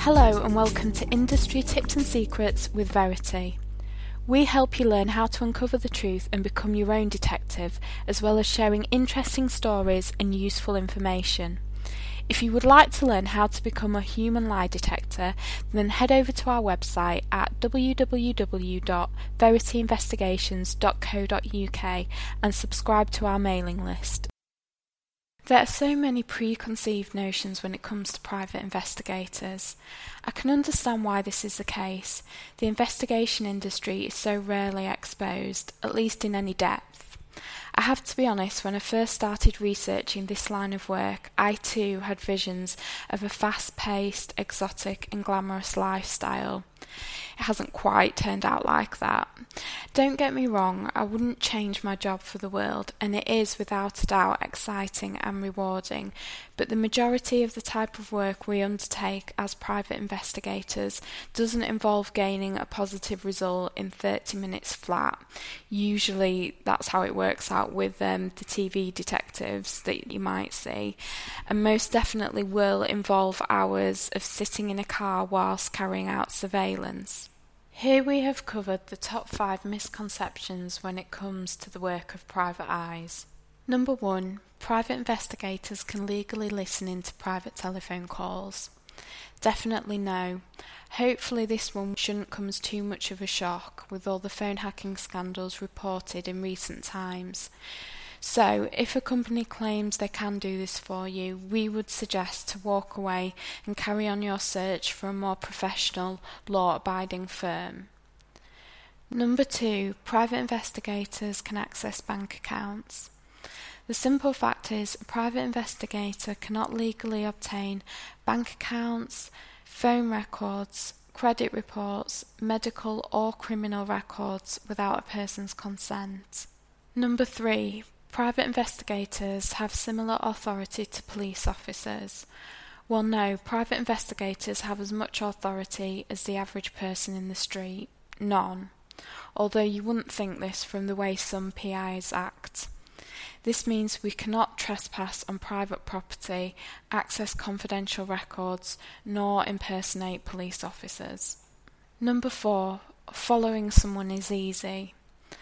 Hello and welcome to Industry Tips and Secrets with Verity. We help you learn how to uncover the truth and become your own detective, as well as sharing interesting stories and useful information. If you would like to learn how to become a human lie detector, then head over to our website at www.verityinvestigations.co.uk and subscribe to our mailing list. There are so many preconceived notions when it comes to private investigators. I can understand why this is the case. The investigation industry is so rarely exposed, at least in any depth. I have to be honest, when I first started researching this line of work, I too had visions of a fast-paced, exotic and glamorous lifestyle. It hasn't quite turned out like that. Don't get me wrong, I wouldn't change my job for the world, and it is without a doubt exciting and rewarding, but the majority of the type of work we undertake as private investigators doesn't involve gaining a positive result in 30 minutes flat. Usually that's how it works out with the TV detectives that you might see, and most definitely will involve hours of sitting in a car whilst carrying out surveillance. Here we have covered the top 5 misconceptions when it comes to the work of private eyes. Number 1. Private investigators can legally listen into private telephone calls. Definitely no. Hopefully this one shouldn't come as too much of a shock with all the phone hacking scandals reported in recent times. So, if a company claims they can do this for you, we would suggest to walk away and carry on your search for a more professional, law-abiding firm. Number 2. Private investigators can access bank accounts. The simple fact is, a private investigator cannot legally obtain bank accounts, phone records, credit reports, medical or criminal records without a person's consent. Number 3. Private investigators have similar authority to police officers. Well, no, private investigators have as much authority as the average person in the street. None. Although you wouldn't think this from the way some PIs act. This means we cannot trespass on private property, access confidential records, nor impersonate police officers. Number 4. Following someone is easy.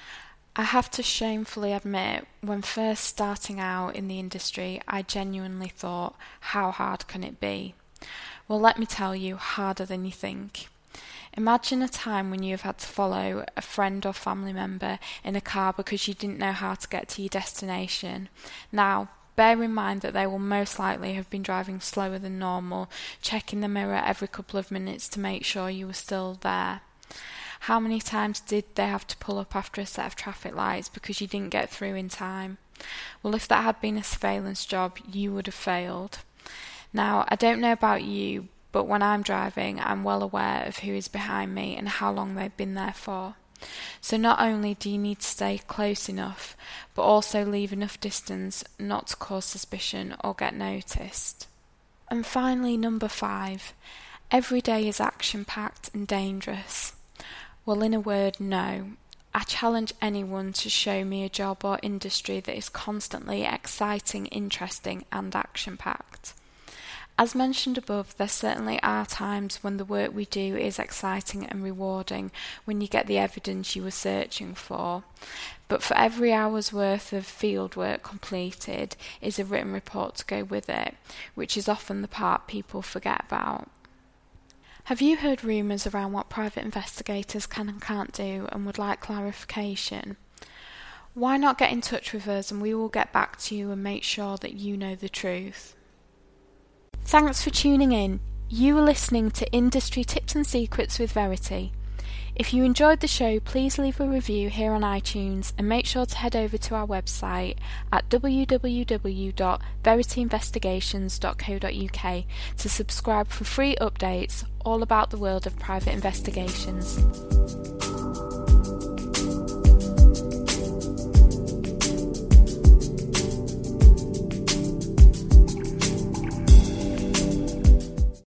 I have to shamefully admit, when first starting out in the industry, I genuinely thought, how hard can it be? Well, let me tell you, harder than you think. Imagine a time when you have had to follow a friend or family member in a car because you didn't know how to get to your destination. Now, bear in mind that they will most likely have been driving slower than normal, checking the mirror every couple of minutes to make sure you were still there. How many times did they have to pull up after a set of traffic lights because you didn't get through in time? Well, if that had been a surveillance job, you would have failed. Now, I don't know about you, but when I'm driving, I'm well aware of who is behind me and how long they've been there for. So not only do you need to stay close enough, but also leave enough distance not to cause suspicion or get noticed. And finally, number 5. Every day is action-packed and dangerous. Well, in a word, no. I challenge anyone to show me a job or industry that is constantly exciting, interesting and action-packed. As mentioned above, there certainly are times when the work we do is exciting and rewarding, when you get the evidence you were searching for. But for every hour's worth of field work completed is a written report to go with it, which is often the part people forget about. Have you heard rumours around what private investigators can and can't do and would like clarification? Why not get in touch with us and we will get back to you and make sure that you know the truth. Thanks for tuning in. You are listening to Industry Tips and Secrets with Verity. If you enjoyed the show, please leave a review here on iTunes and make sure to head over to our website at www.verityinvestigations.co.uk to subscribe for free updates all about the world of private investigations.